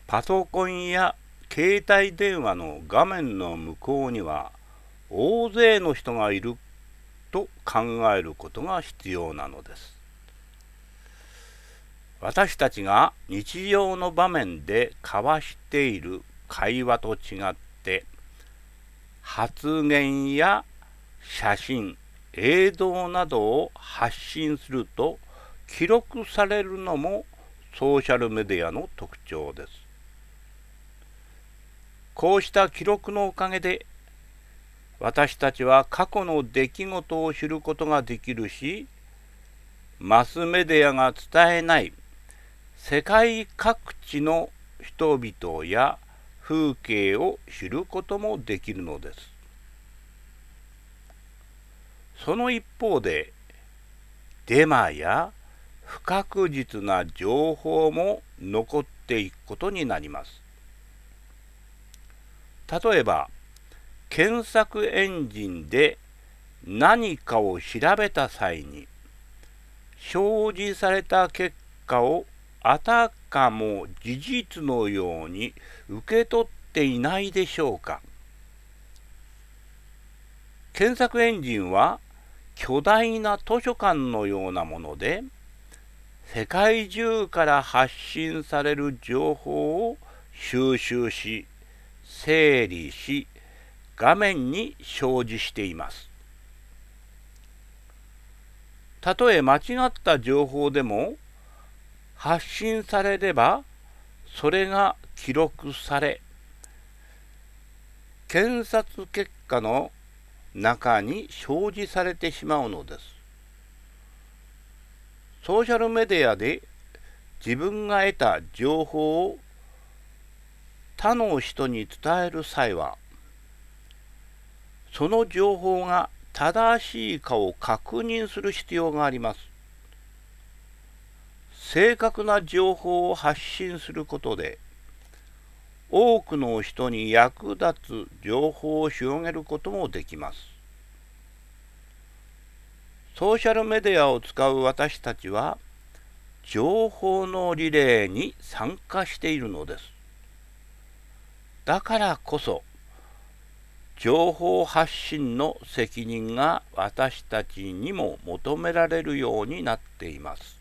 パソコンや携帯電話の画面の向こうには大勢の人がいると考えることが必要なのです。私たちが日常の場面で交わしている会話と違って、発言や写真、映像などを発信すると記録されるのもソーシャルメディアの特徴です。こうした記録のおかげで私たちは過去の出来事を知ることができるし、マスメディアが伝えない世界各地の人々や風景を知ることもできるのです。その一方で、デマや不確実な情報も残っていくことになります。例えば、検索エンジンで何かを調べた際に、表示された結果をあたかも事実のように受け取っていないでしょうか。検索エンジンは巨大な図書館のようなもので、世界中から発信される情報を収集し、整理し、画面に表示しています。たとえ間違った情報でも発信されれば、それが記録され、検索結果の中に表示されてしまうのです。ソーシャルメディアで自分が得た情報を他の人に伝える際は、その情報が正しいかを確認する必要があります。正確な情報を発信することで、多くの人に役立つ情報を広げることもできます。ソーシャルメディアを使う私たちは、情報のリレーに参加しているのです。だからこそ、情報発信の責任が私たちにも求められるようになっています。